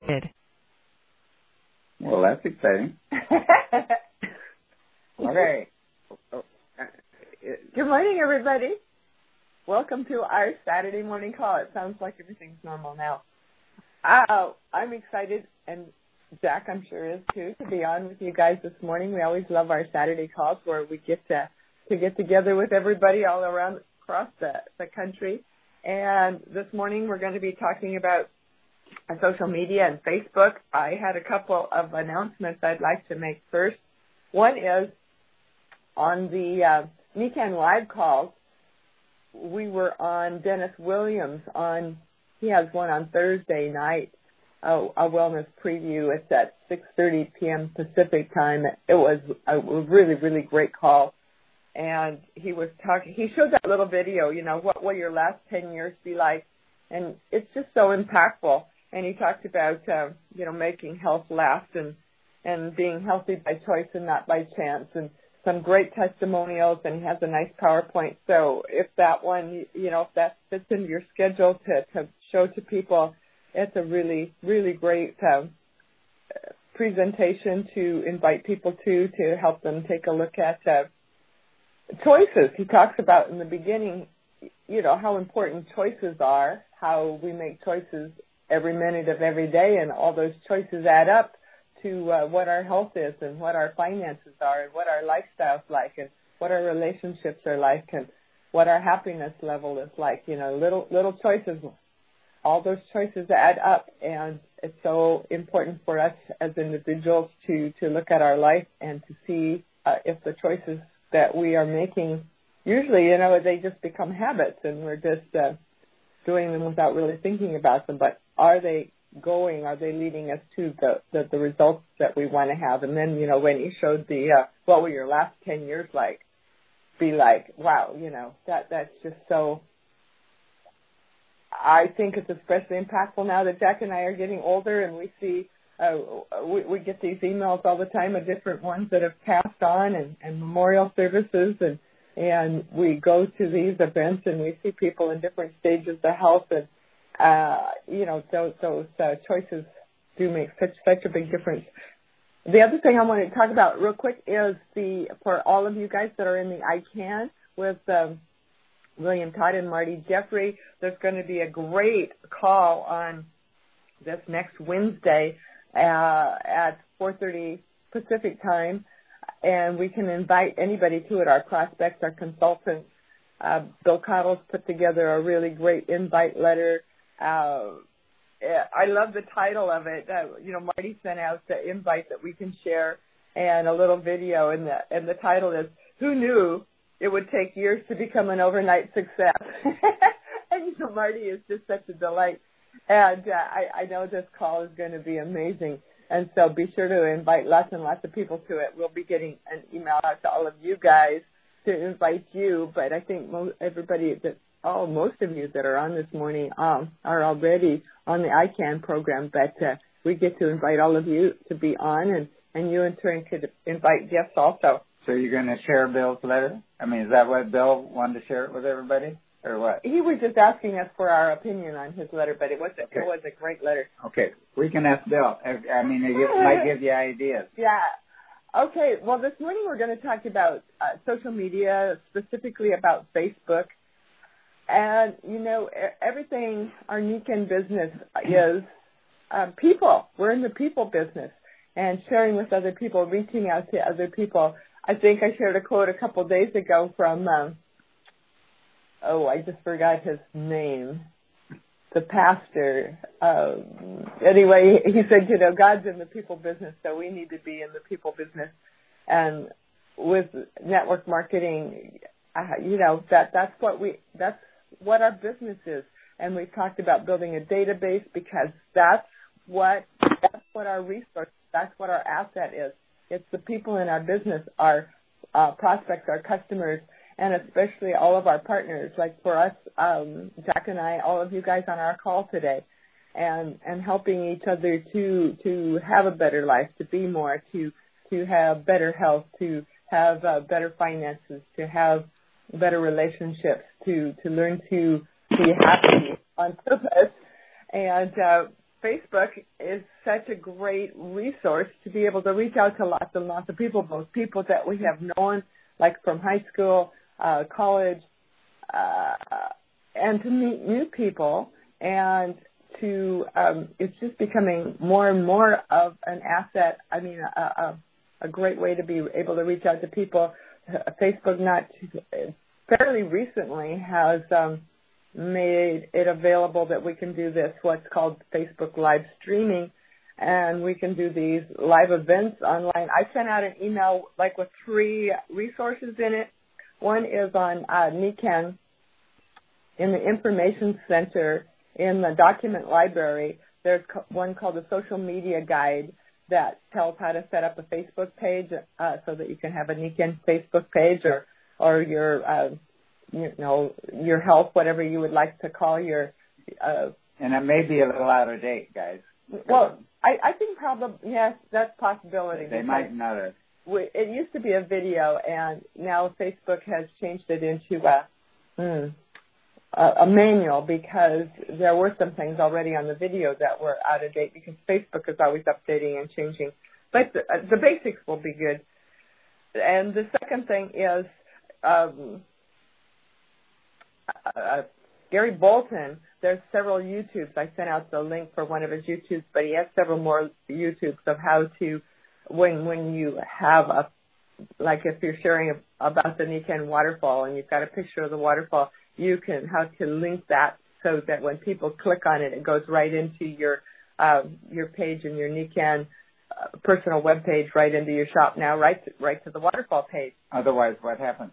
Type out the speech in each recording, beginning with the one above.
Well, that's exciting. Okay. Good morning, everybody. Welcome to our Saturday morning call. It sounds like everything's normal now. I'm excited, and Jack, I'm sure is too, to be on with you guys this morning. We always love our Saturday calls where we get to get together with everybody all around across the country. And this morning we're going to be talking about social media and Facebook. I had a couple of announcements I'd like to make first. One is on the NECAN Live calls, we were on Dennis Williams he has one on Thursday night, a wellness preview. It's at 6:30 p.m. Pacific time. It was a really, really great call. And he showed that little video, what will your last 10 years be like? And it's just so impactful. And he talked about, making health last and being healthy by choice and not by chance, and some great testimonials, and he has a nice PowerPoint. So if that one, if that fits into your schedule to show to people, it's a really, really great presentation to invite people to help them take a look at choices. He talks about in the beginning, how important choices are, how we make choices every minute of every day, and all those choices add up to what our health is and what our finances are and what our lifestyle's like and what our relationships are like and what our happiness level is like. Little choices, all those choices add up, and it's so important for us as individuals to look at our life and to see if the choices that we are making, usually, they just become habits and we're just doing them without really thinking about them, but are they leading us to the results that we want to have? And then, when he showed what will your last 10 years be like, wow, that's just so, I think it's especially impactful now that Jack and I are getting older, and we see, we get these emails all the time of different ones that have passed on and memorial services, and we go to these events and we see people in different stages of health, and those choices do make such a big difference. The other thing I want to talk about real quick is for all of you guys that are in the ICANN with William Todd and Marty Jeffrey, there's going to be a great call on this next Wednesday at 4:30 Pacific time, and we can invite anybody to it, our prospects, our consultants. Bill Cottle's put together a really great invite letter. I love the title of it. Marty sent out the invite that we can share and a little video, and the title is, "Who Knew It Would Take Years to Become an Overnight Success?" And Marty is just such a delight. And I know this call is going to be amazing. And so be sure to invite lots and lots of people to it. We'll be getting an email out to all of you guys to invite you. But I think most of you that are on this morning are already on the ICANN program. But we get to invite all of you to be on, and you in turn could invite guests also. So you're going to share Bill's letter? I mean, is that what Bill wanted to share it with everybody? Or what? He was just asking us for our opinion on his letter, but it was a great letter. Okay. We can ask Bill. I mean, it might give you ideas. Yeah. Okay. Well, this morning we're going to talk about social media, specifically about Facebook. And, everything our NECAN business is people. We're in the people business and sharing with other people, reaching out to other people. I think I shared a quote a couple of days ago from I just forgot his name, the pastor. Anyway, he said, God's in the people business, so we need to be in the people business. And with network marketing, that's what our business is. And we talked about building a database because that's what our resource, that's what our asset is. It's the people in our business, our prospects, our customers, and especially all of our partners, like for us, Jack and I, all of you guys on our call today, and helping each other to have a better life, to be more, to have better health, to have better finances, to have better relationships, to learn to be happy on purpose. And Facebook is such a great resource to be able to reach out to lots and lots of people, both people that we have known, like from high school, college, and to meet new people, and to it's just becoming more and more of an asset. I mean, a great way to be able to reach out to people. Facebook fairly recently has made it available that we can do this, what's called Facebook live streaming, and we can do these live events online. I sent out an email like with 3 resources in it. One is on NICAN in the Information Center in the document library. There's one called the Social Media Guide that tells how to set up a Facebook page so that you can have a NICAN Facebook page or your your health, whatever you would like to call your. And it may be a little out of date, guys. Well, I think probably, yes, that's a possibility. They might not have. It used to be a video, and now Facebook has changed it into a manual, because there were some things already on the video that were out of date, because Facebook is always updating and changing. But the basics will be good. And the second thing is Gary Bolton. There's several YouTubes. I sent out the link for one of his YouTubes, but he has several more YouTubes of how to, when you have like if you're sharing about the NICAN waterfall and you've got a picture of the waterfall, how to link that so that when people click on it, it goes right into your page and your NICAN personal web page, right into your shop now, right to the waterfall page. Otherwise, what happens?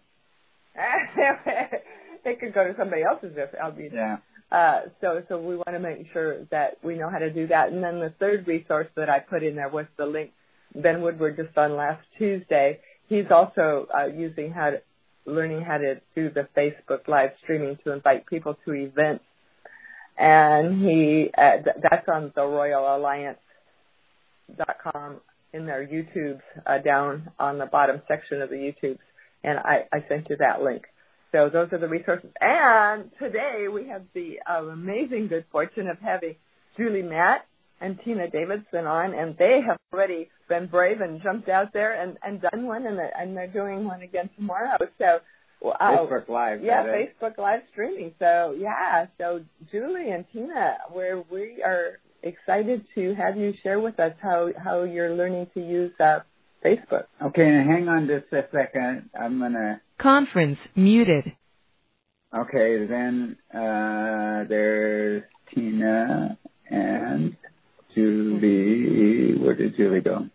It could go to somebody else's. Yeah. So we want to make sure that we know how to do that. And then the third resource that I put in there was the link Ben Woodward just on last Tuesday. He's also learning how to do the Facebook live streaming to invite people to events. And that's on the RoyalAlliance.com in their YouTubes, down on the bottom section of the YouTubes. And I sent you that link. So those are the resources. And today we have the amazing good fortune of having Julie Matt and Tina Davidson on, and they have already been brave and jumped out there and done one, and they're doing one again tomorrow. So Facebook Live. Yeah, Facebook Live streaming. So so Julie and Tina, we are excited to have you share with us how you're learning to use Facebook. Okay, now hang on just a second. I'm gonna. Conference muted. Okay, then there's Tina and Julie. Where did Julie go?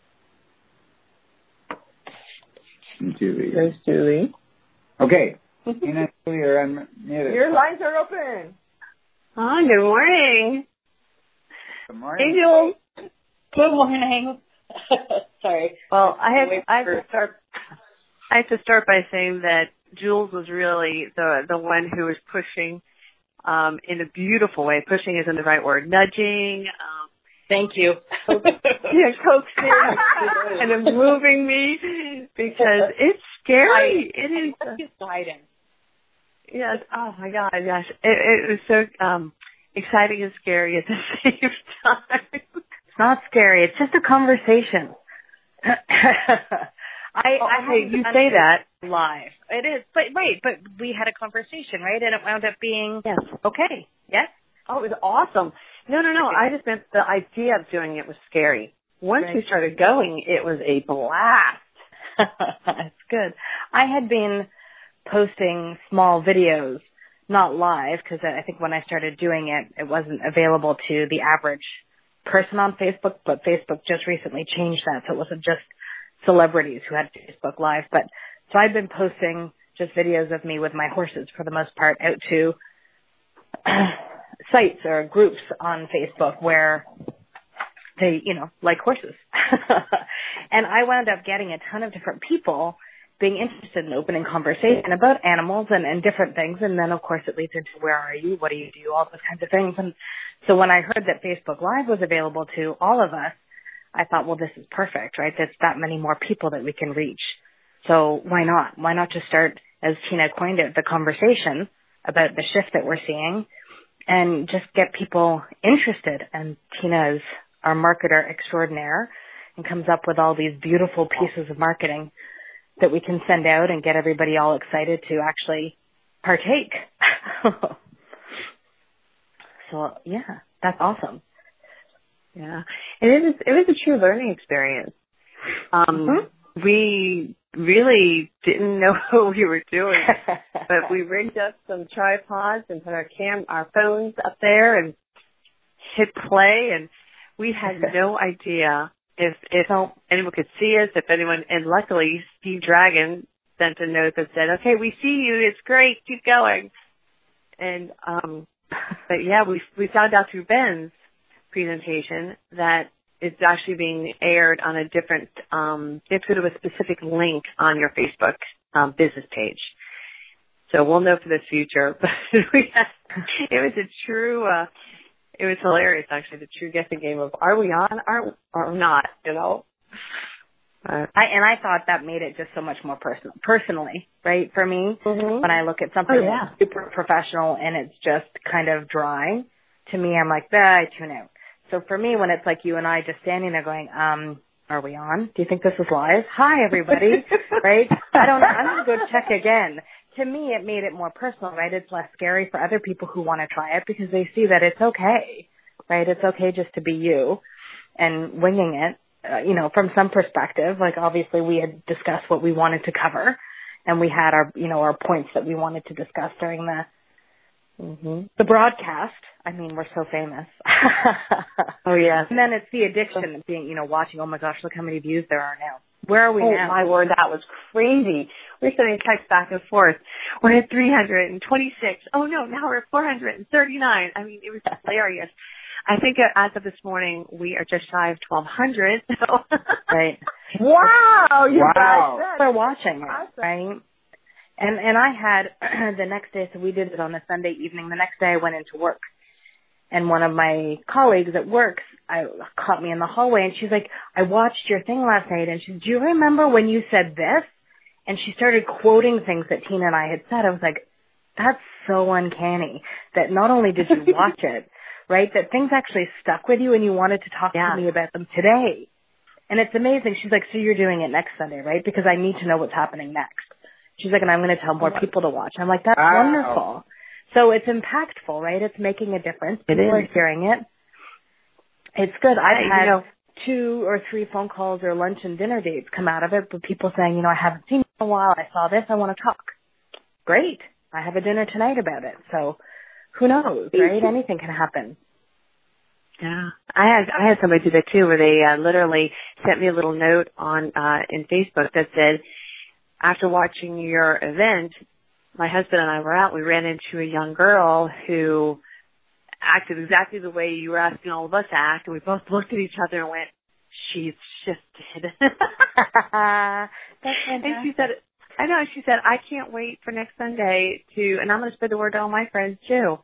Julie. There's Julie. Okay. Tina and Julie are unmuted. Your lines are open. Hi, good morning. Good morning. Hey, Jules. Good morning. Sorry. Well, I have to start by saying that Jules was really the one who was pushing in a beautiful way. Pushing isn't the right word. Nudging. Thank you. Coaxing and moving me, because it's scary. It is exciting. Yes. Oh my God. Yes. It was so exciting and scary at the same time. It's not scary. It's just a conversation. You say that live. It is, but we had a conversation, right? And it wound up being okay. Yes. Oh, it was awesome. No. I just meant the idea of doing it was scary. Once we started going, it was a blast. It's good. I had been posting small videos, not live, because I think when I started doing it, it wasn't available to the average person on Facebook, but Facebook just recently changed that, so it wasn't just celebrities who had Facebook Live. But so I've been posting just videos of me with my horses for the most part out to sites or groups on Facebook where they, like horses. And I wound up getting a ton of different people being interested in opening conversation about animals and different things. And then, of course, it leads into where are you, what do you do, all those kinds of things. And so when I heard that Facebook Live was available to all of us, I thought, well, this is perfect, right? There's that many more people that we can reach. So why not? Why not just start, as Tina coined it, the conversation about the shift that we're seeing and just get people interested. And Tina is our marketer extraordinaire and comes up with all these beautiful pieces of marketing that we can send out and get everybody all excited to actually partake. So, yeah, that's awesome. Yeah. And it was a true learning experience. We really didn't know what we were doing, but we rigged up some tripods and put our phones up there and hit play, and we had no idea if anyone could see us, and luckily Steve Dragon sent a note that said, "Okay, we see you. It's great. Keep going." And but yeah, we found out through Ben's presentation that it's actually being aired on a different. You have to go to a specific link on your Facebook business page. So we'll know for the future. But it was a true. It was hilarious, actually, the true guessing game of are we on or not, you know? I thought that made it just so much more personally, right, for me. When I look at something that's super professional and it's just kind of dry, to me, I'm like, I tune out. So for me, when it's like you and I just standing there going, are we on? Do you think this is live? Hi, everybody, right? I don't know. I'm going to go check again. To me, it made it more personal, right? It's less scary for other people who want to try it because they see that it's okay, right? It's okay just to be you and winging it. From some perspective, like obviously we had discussed what we wanted to cover and we had our points that we wanted to discuss during the broadcast. I mean, we're so famous. Oh, yeah. And then it's the addiction of being, watching, oh my gosh, look how many views there are now. Where are we now? Oh, my word, that was crazy. We're sending texts back and forth. We're at 326. Oh, no, now we're at 439. I mean, it was hilarious. I think as of this morning, we are just shy of 1,200. So. Right. Wow. We're watching it, right? And I had the next day, so we did it on a Sunday evening. The next day I went into work. And one of my colleagues at work caught me in the hallway, and she's like, I watched your thing last night, and she said, do you remember when you said this? And she started quoting things that Tina and I had said. I was like, that's so uncanny that not only did you watch it, right, that things actually stuck with you and you wanted to talk to me about them today. And it's amazing. She's like, so you're doing it next Sunday, right? Because I need to know what's happening next. She's like, and I'm going to tell more people to watch. I'm like, that's wonderful. So it's impactful, right? It's making a difference. People are hearing it. It's good. I've had 2 or 3 phone calls or lunch and dinner dates come out of it, but people saying, I haven't seen you in a while. I saw this. I want to talk. Great. I have a dinner tonight about it. So who knows, right? Anything can happen. Yeah. I had somebody do that too, where they literally sent me a little note on in Facebook that said, after watching your event, my husband and I were out. We ran into a young girl who acted exactly the way you were asking all of us to act, and we both looked at each other and went, she's shifted. That's fantastic. And she said, I know, she said, I can't wait for next Sunday and I'm going to spread the word to all my friends too.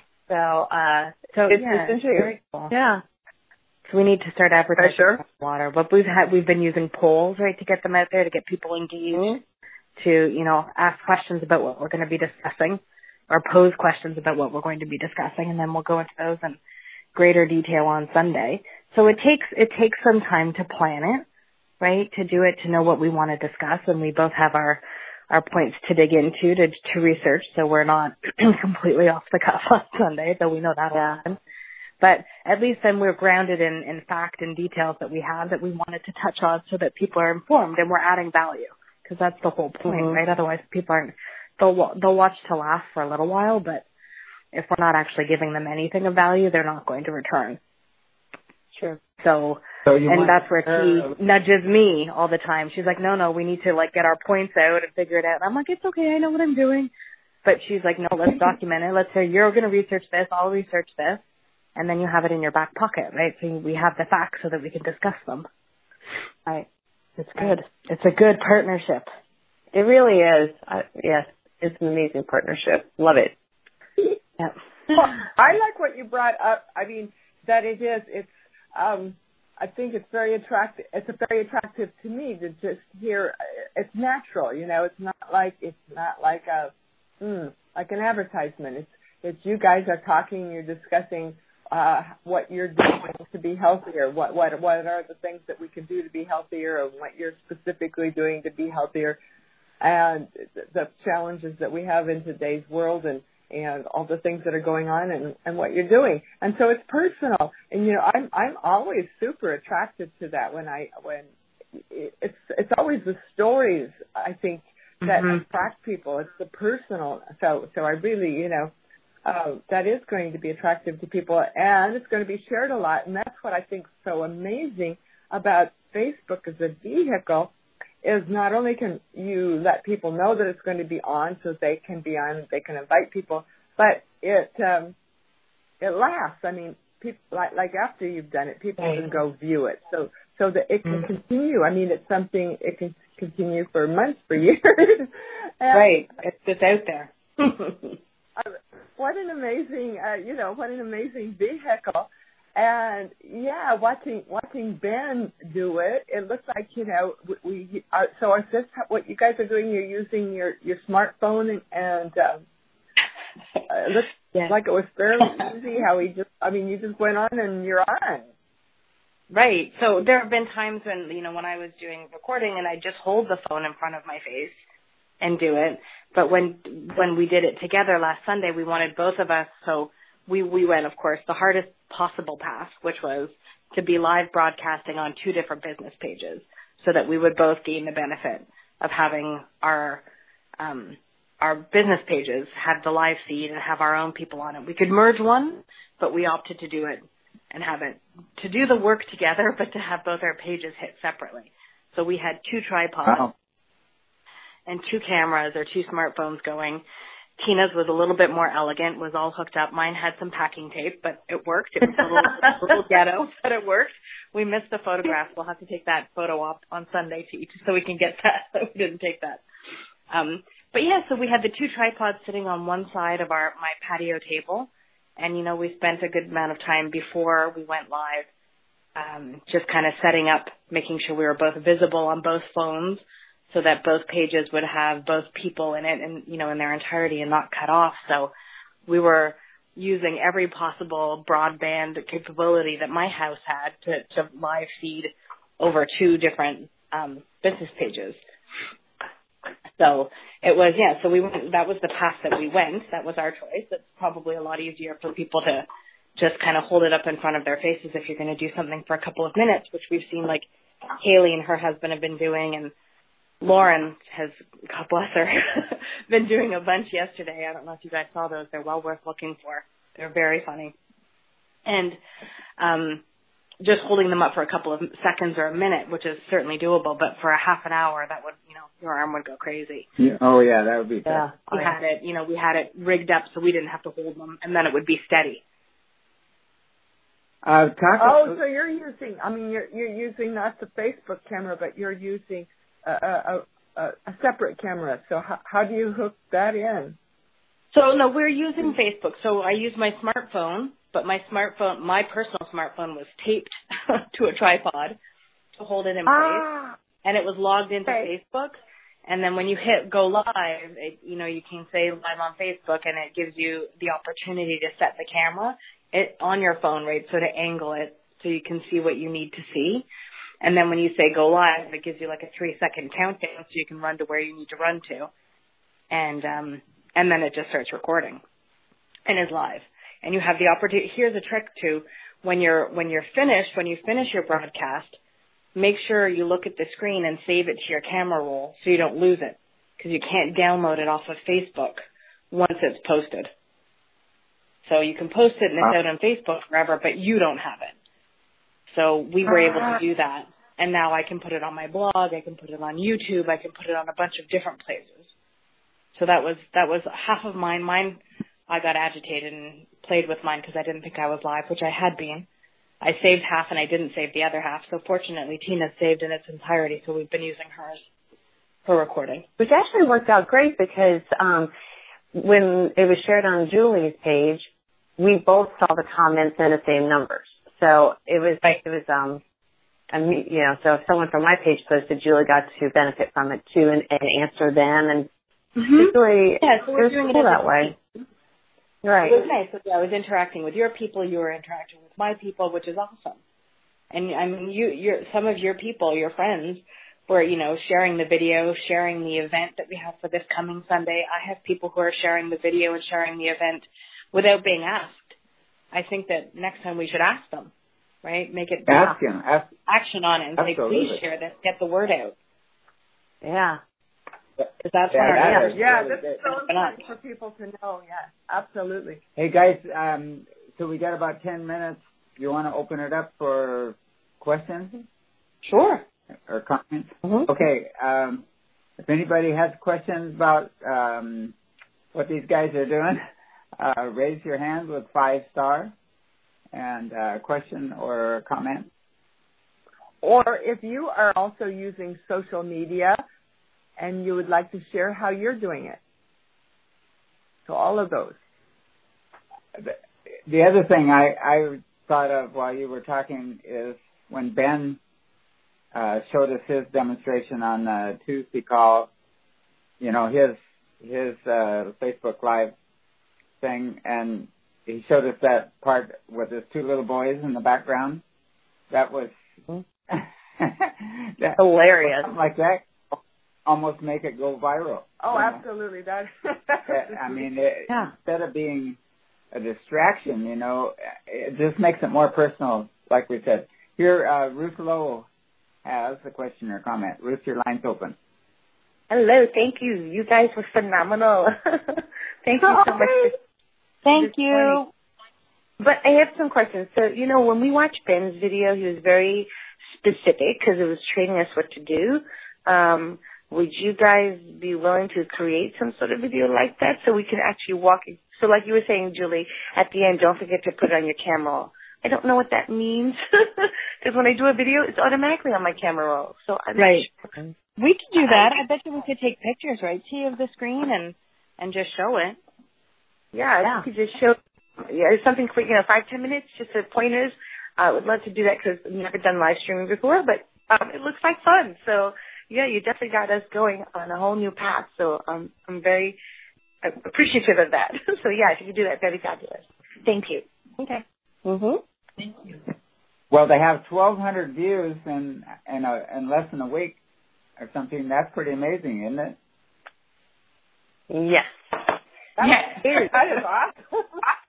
So it's very cool. Yeah. So we need to start advertising water. But we've been using polls, right, to get them out there, to get people engaged, to, ask questions about what we're going to be discussing or pose questions about what we're going to be discussing, and then we'll go into those in greater detail on Sunday. So it takes some time to plan it, right, to do it, to know what we want to discuss, and we both have our points to dig into, to research, so we're not completely off the cuff on Sunday, though we know that'll happen. But at least then we're grounded in fact and details that we have that we wanted to touch on so that people are informed and we're adding value, because that's the whole point, right? Otherwise people aren't, they'll watch to laugh for a little while, but if we're not actually giving them anything of value, they're not going to return. Sure. So that's where she nudges me all the time. She's like, no, we need to get our points out and figure it out. And I'm like, it's okay, I know what I'm doing. But she's like, no, let's document it. Let's say you're going to research this, I'll research this. And then you have it in your back pocket, right? So we have the facts so that we can discuss them. Right. It's good. It's a good partnership. It really is. Yes, it's an amazing partnership. Love it. Yeah. Well, I like what you brought up. I mean, that it is. It's. I think it's very attractive. It's very attractive to me to just hear. It's natural, It's not like an advertisement. you guys are talking, you're discussing what you're doing to be healthier. What are the things that we can do to be healthier, and what you're specifically doing to be healthier, and the challenges that we have in today's world, and all the things that are going on, and what you're doing. And so it's personal. And you know, I'm always super attracted to that when it's always the stories, I think, that attract people. It's the personal. So I really, you know, that is going to be attractive to people, and it's going to be shared a lot. And that's what I think is so amazing about Facebook as a vehicle, is not only can you let people know that it's going to be on, so they can be on, they can invite people, but it lasts. I mean, people, like after you've done it, people can go view it, so that it can continue. I mean, it's something, it can continue for months, for years. Right, it's out there. What an amazing, what an amazing vehicle. And yeah, watching Ben do it, it looks like, you know, we are, so is this what you guys are doing? You're using your smartphone, and it looks like it was fairly easy how you just went on and you're on. Right. So there have been times when, you know, when I was doing recording and I just hold the phone in front of my face and do it. But when we did it together last Sunday, we wanted both of us, so we went, of course, the hardest possible path, which was to be live broadcasting on 2 different business pages, so that we would both gain the benefit of having our business pages have the live feed and have our own people on it. We could merge one, but we opted to do it and have it, to do the work together, but to have both our pages hit separately. So we had 2 tripods and 2 cameras or 2 smartphones going. Tina's was a little bit more elegant, was all hooked up. Mine had some packing tape, but it worked. It was a little ghetto, but it worked. We missed the photograph. We'll have to take that photo up on Sunday so we can get that. We didn't take that. But yeah, so we had the 2 tripods sitting on one side of my patio table. And, you know, we spent a good amount of time before we went live just kind of setting up, making sure we were both visible on both phones, so that both pages would have both people in it and, you know, in their entirety and not cut off. So we were using every possible broadband capability that my house had to live feed over 2 different business pages. So it was, so we went, that was the path that we went. That was our choice. It's probably a lot easier for people to just kind of hold it up in front of their faces if you're going to do something for a couple of minutes, which we've seen like Haley and her husband have been doing, and Lauren has, God bless her, been doing a bunch yesterday. I don't know if you guys saw those. They're well worth looking for. They're very funny. And just holding them up for a couple of seconds or a minute, which is certainly doable, but for a half an hour, that would, you know, your arm would go crazy. Yeah. Oh, yeah, that would be tough. Yeah. We had it rigged up so we didn't have to hold them, and then it would be steady. So you're using, you're using not the Facebook camera, but you're using a separate camera. So how do you hook that in? So no, we're using Facebook. So I use my smartphone, but my personal smartphone was taped to a tripod to hold it in place, and it was logged into Facebook. And then when you hit go live, you can say live on Facebook, and it gives you the opportunity to set the camera on your phone, right? So to angle it so you can see what you need to see. And then when you say go live, it gives you like a 3-second countdown so you can run to where you need to run to. And then it just starts recording and is live. And you have the opportunity. Here's a trick too. When you finish your broadcast, make sure you look at the screen and save it to your camera roll so you don't lose it, because you can't download it off of Facebook once it's posted. So you can post it and it's out on Facebook forever, but you don't have it. So we were able to do that. And now I can put it on my blog. I can put it on YouTube. I can put it on a bunch of different places. So that was half of mine. Mine, I got agitated and played with mine because I didn't think I was live, which I had been. I saved half and I didn't save the other half. So fortunately, Tina saved in its entirety. So we've been using hers for recording. Which actually worked out great because when it was shared on Julie's page, we both saw the comments in the same numbers. So so if someone from my page posted, Julie got to benefit from it too and answer them, and it's really, so we're doing cool it that way. Right. It was nice. So, I was interacting with your people. You were interacting with my people, which is awesome. And I mean, some of your people, your friends, were, sharing the video, sharing the event that we have for this coming Sunday. I have people who are sharing the video and sharing the event without being asked. I think that next time we should ask them, right? Make it action on it and say, please share this, get the word out. Yeah. Because that's that's so important for people to know. Yeah, absolutely. Hey guys, so we got about 10 minutes. You want to open it up for questions? Sure. Or comments? Mm-hmm. Okay. If anybody has questions about what these guys are doing, raise your hand with 5-star and question or comment. Or if you are also using social media and you would like to share how you're doing it. So all of those. The other thing I thought of while you were talking is when Ben showed us his demonstration on the Tuesday call, his Facebook Live thing, and he showed us that part with his 2 little boys in the background. That was hilarious. Something like that almost make it go viral. Oh, absolutely. I mean, instead of being a distraction, it just makes it more personal, like we said. Here, Ruth Lowe has a question or comment. Ruth, your line's open. Hello, thank you. You guys were phenomenal. Thank you so much. Thank you. But I have some questions. So, when we watched Ben's video, he was very specific because it was training us what to do. Would you guys be willing to create some sort of video like that so we can actually walk? So like you were saying, Julie, at the end, don't forget to put it on your camera roll. I don't know what that means because when I do a video, it's automatically on my camera roll. So I'm not sure. We could do that. I bet you we could take pictures, right, T, of the screen and just show it. Yeah, you could just show. Yeah, it's something quick, 5-10 minutes, just as pointers. I would love to do that because I've never done live streaming before, but it looks like fun. So, yeah, you definitely got us going on a whole new path. So I'm very appreciative of that. So, yeah, if you could do that, that'd be fabulous. Thank you. Okay. Mm-hmm. Thank you. Well, they have 1,200 views in less than a week or something. That's pretty amazing, isn't it? Yes. That is awesome.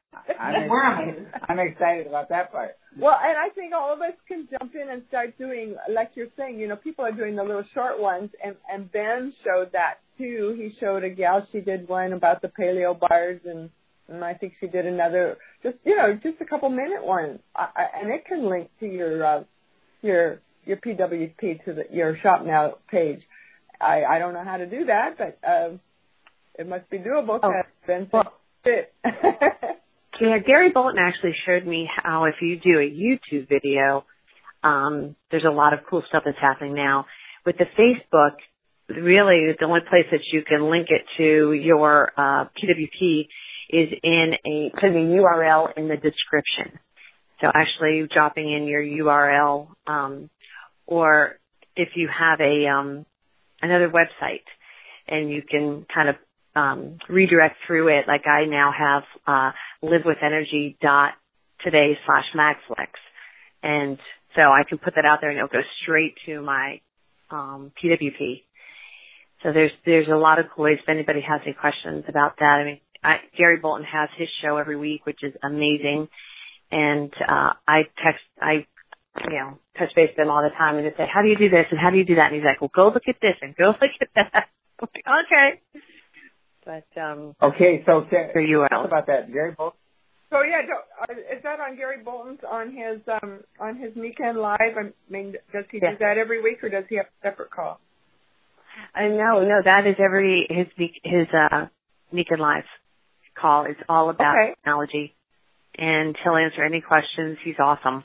I'm excited about that part. Well, and I think all of us can jump in and start doing, like you're saying, people are doing the little short ones, and Ben showed that too. He showed a gal, she did one about the paleo bars, and I think she did another, just a couple minute one, and it can link to your PWP to your Shop Now page. I don't know how to do that, but it must be doable. Ben said it. Yeah, Gary Bolton actually showed me how if you do a YouTube video, there's a lot of cool stuff that's happening now. With the Facebook, really the only place that you can link it to your PWP is putting a URL in the description. So actually dropping in your URL, or if you have another website and you can kind of redirect through it, like I now have livewithenergy.today/Magflex. And so I can put that out there and it'll go straight to my PWP. So there's a lot of cool ways if anybody has any questions about that. I mean, Gary Bolton has his show every week, which is amazing. And I touch base with him all the time and just say, how do you do this and how do you do that? And he's like, well, go look at this and go look at that. I'm like, okay. But okay, so talk about that, Gary Bolton. So yeah, is that on Gary Bolton's on his Weekend Live? I mean, does he do that every week or does he have a separate call? No, that is his Weekend Live call. It's all about technology, and he'll answer any questions. He's awesome.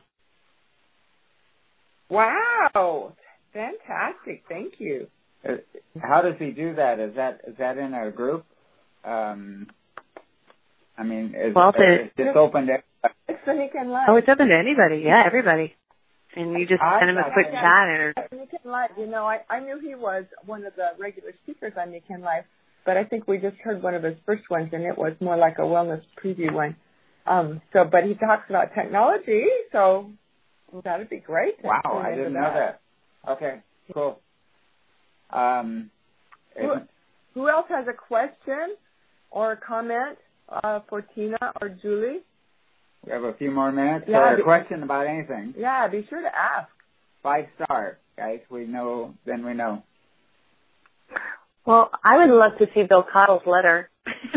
Wow, fantastic! Thank you. How does he do that? Is that in a group? I mean, it's open to everybody? It's the Weekend Live. Oh, it's open to anybody. Yeah, everybody. And you just send him a quick chat. Weekend Live. I knew he was one of the regular speakers on Weekend Live, but I think we just heard one of his first ones, and it was more like a wellness preview one. But he talks about technology, so that'd be great. Wow, I didn't know that. Okay, cool. Who else has a question or a comment for Tina or Julie? We have a few more minutes for a question about anything. Yeah, be sure to ask. 5-star, guys. We know, then we know. Well, I would love to see Bill Cottle's letter.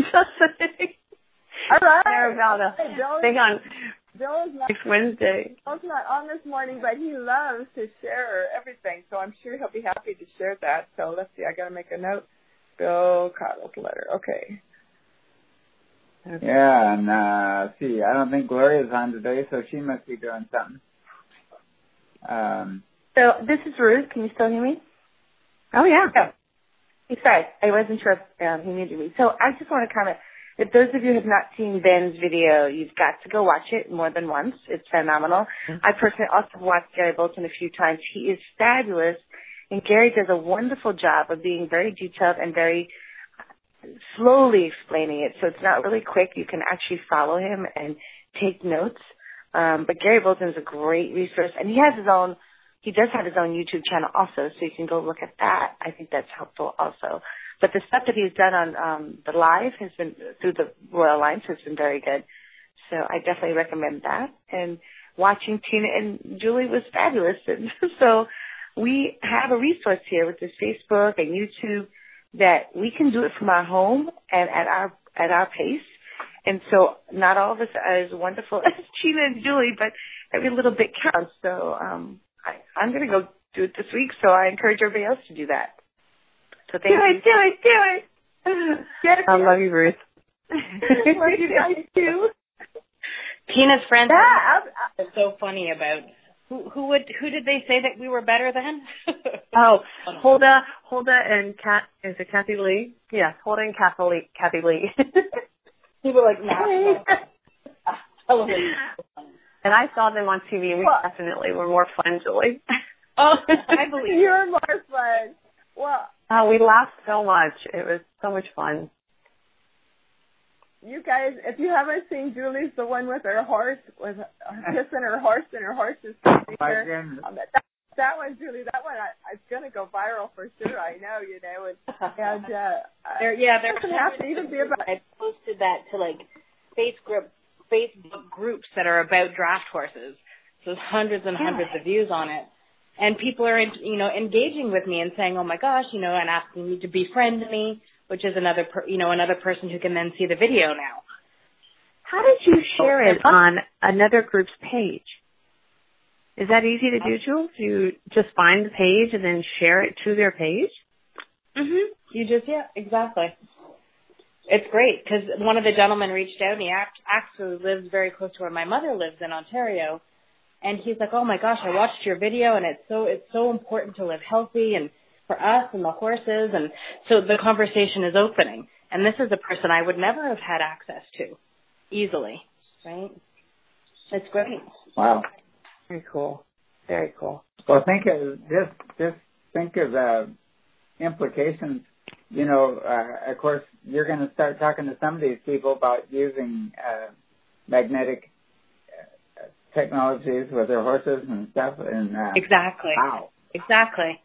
All right. They're about a thing on next Wednesday. Bill's not on this morning, but he loves to share everything, so I'm sure he'll be happy to share that. So let's see. I got to make a note. Bill Cottle's letter. Okay. Yeah, and see, I don't think Gloria's on today, so she must be doing something. So this is Ruth. Can you still hear me? Oh, yeah. Oh. Sorry, I wasn't sure if he muted me. So I just want to comment. If those of you have not seen Ben's video, you've got to go watch it more than once. It's phenomenal. Mm-hmm. I personally also watched Gary Bolton a few times. He is fabulous, and Gary does a wonderful job of being very detailed and very slowly explaining it, so it's not really quick. You can actually follow him and take notes. But Gary Bolton is a great resource, and he does have his own YouTube channel also, so you can go look at that. I think that's helpful also. But the stuff that he's done on the live has been through the Royal Alliance has been very good. So I definitely recommend that. And watching Tina and Julie was fabulous. And so we have a resource here with this Facebook and YouTube that we can do it from our home and at our pace. And so not all of us are as wonderful as Tina and Julie, but every little bit counts. So I'm going to go do it this week, so I encourage everybody else to do that. So thank you. Do it. I love you, Ruth. Love you guys too. Tina's friends are so funny about who did they say that we were better than? Hulda and is it Kathy Lee? Yes, Hulda and Kathy Lee. People like national. And I saw them on TV, and we definitely were more fun, Julie. Oh, I believe you're more fun. Well, we laughed so much. It was so much fun. You guys, if you haven't seen Julie's the one with her horse, with her kissing her horse, and her horse is kissing her. That one, Julie, it's going to go viral for sure. I know, And there doesn't have to even be about. I posted that to like Facebook groups that are about draft horses. So there's hundreds and hundreds of views on it. And people are, engaging with me and saying, "Oh my gosh," and asking me to befriend me, which is another person who can then see the video now. How did you share it on another group's page? Is that easy to do, Jules? You just find the page and then share it to their page? Mhm. Exactly. It's great because one of the gentlemen reached out and he actually lives very close to where my mother lives in Ontario. And he's like, "Oh my gosh, I watched your video, and it's so important to live healthy and for us and the horses." And so the conversation is opening. And this is a person I would never have had access to easily, right? It's great. Wow. Very cool. Very cool. Well, think of the implications. Of course, you're going to start talking to some of these people about using magnetic technologies with their horses and stuff. And exactly. Wow. Exactly.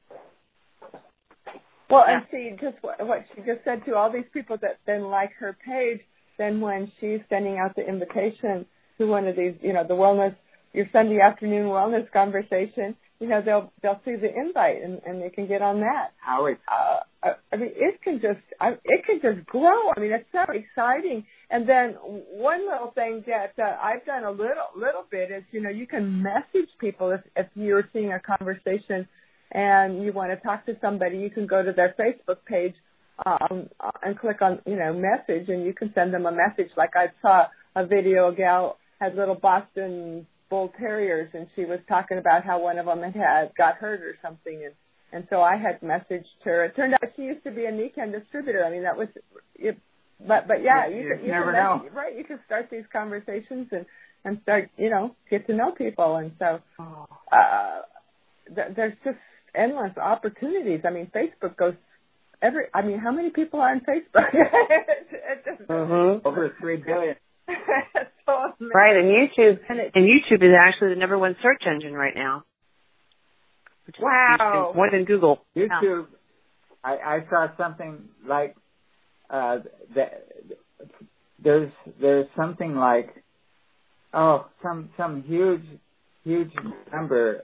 And see, just what she just said to all these people that then like her page, then when she's sending out the invitation to one of these, the wellness, your Sunday afternoon wellness conversation, they'll see the invite and they can get on that. How it can just grow. It's so exciting. And then one little thing that I've done a little bit is, you can message people if you're seeing a conversation and you want to talk to somebody, you can go to their Facebook page and click on, message, and you can send them a message. Like I saw a video, a gal had little Boston Bull Terriers, and she was talking about how one of them had got hurt or something, and so I had messaged her. It turned out she used to be a NECAN distributor. That was it. But yeah, you never know. Right, you can start these conversations and start, get to know people. And so there's just endless opportunities. Facebook goes how many people are on Facebook? Over 3 billion. So right, and YouTube is actually the number one search engine right now. Wow. YouTube, more than Google. YouTube, yeah. I saw something like there's something like some huge number,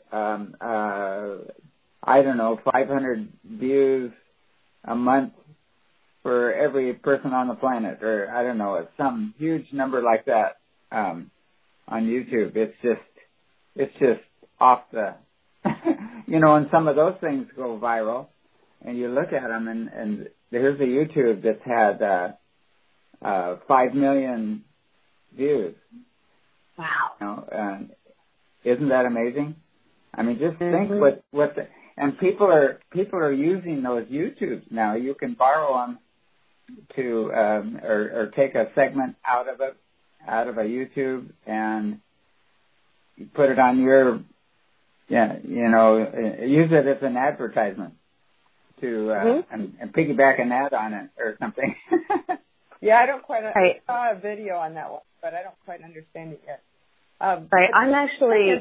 I don't know, 500 views a month for every person on the planet, or I don't know, some huge number like that on YouTube. It's just off the, and some of those things go viral, and you look at them, and here's a YouTube that's had 5 million views. Wow. Isn't that amazing? I mean, just think and people are using those YouTubes now. You can borrow them to or take a segment out of a YouTube and put it on your use it as an advertisement to and piggyback an ad on it or something. Yeah, I don't quite. I saw a video on that one, but I don't quite understand it yet. Right, I'm actually.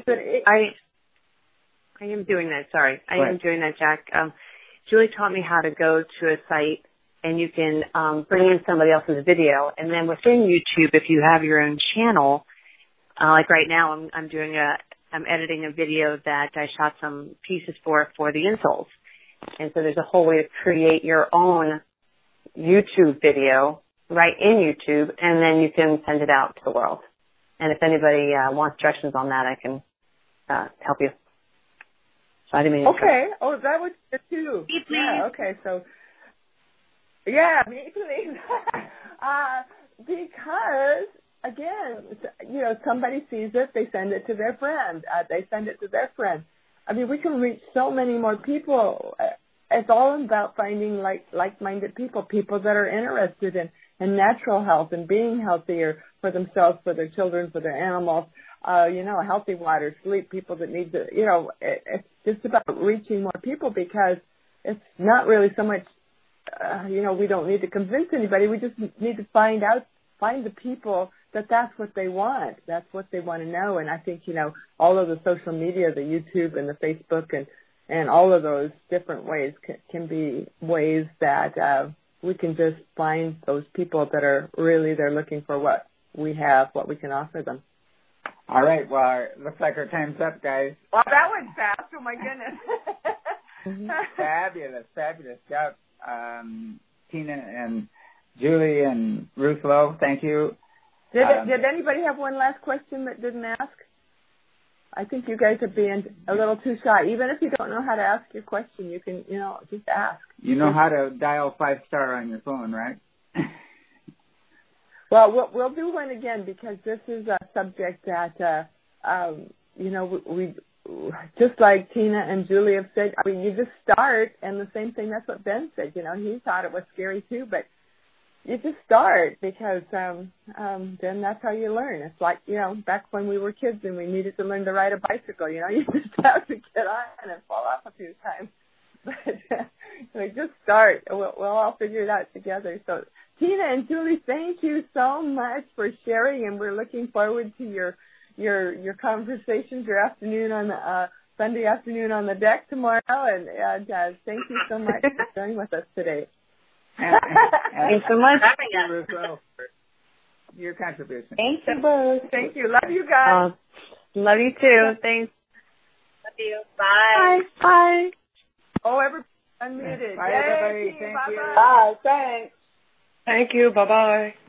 I am doing that. Sorry, I am doing that, Jack. Julie taught me how to go to a site and you can bring in somebody else's video, and then within YouTube, if you have your own channel, like right now, I'm editing a video that I shot some pieces for the insoles, and so there's a whole way to create your own YouTube video right in YouTube, and then you can send it out to the world. And if anybody wants directions on that, I can help you. So I didn't mean okay. Oh, that would be too. Me, please. Yeah, okay, so, yeah, me please. Because, again, somebody sees it, they send it to their friend. They send it to their friend. I mean, we can reach so many more people. It's all about finding like-minded people that are interested in natural health and being healthier for themselves, for their children, for their animals. Healthy water, sleep, people that need to, it's just about reaching more people, because it's not really so much, we don't need to convince anybody. We just need to find the people that's what they want. That's what they want to know. And I think, all of the social media, the YouTube and the Facebook and all of those different ways can be ways that we can just find those people that are really, they're looking for what we have, what we can offer them. All right. Well, it looks like our time's up, guys. Well, that went fast. Oh, my goodness. Fabulous job. Tina and Julie and Ruth Lowe, thank you. Did anybody have one last question that didn't ask? I think you guys are being a little too shy. Even if you don't know how to ask your question, you can, just ask. You know how to dial 5-star on your phone, right? Well, we'll do one again, because this is a subject that, we just like Tina and Julie have said, I mean, you just start, and the same thing, that's what Ben said, he thought it was scary too, but you just start, because then that's how you learn. It's like, back when we were kids and we needed to learn to ride a bicycle, you just have to get on and fall off a few times. But just start. We'll all figure it out together. So Tina and Julie, thank you so much for sharing, and we're looking forward to your conversations, your afternoon on Sunday afternoon on the deck tomorrow. And thank you so much for joining with us today. Thanks so much. Your contribution. Thank you both. Thank you. Love you guys. Love you too. Thanks. Love you. Bye. Bye. Oh, everybody unmuted. Bye, everybody. Thank you. Bye. Thanks. Thank you. Bye-bye.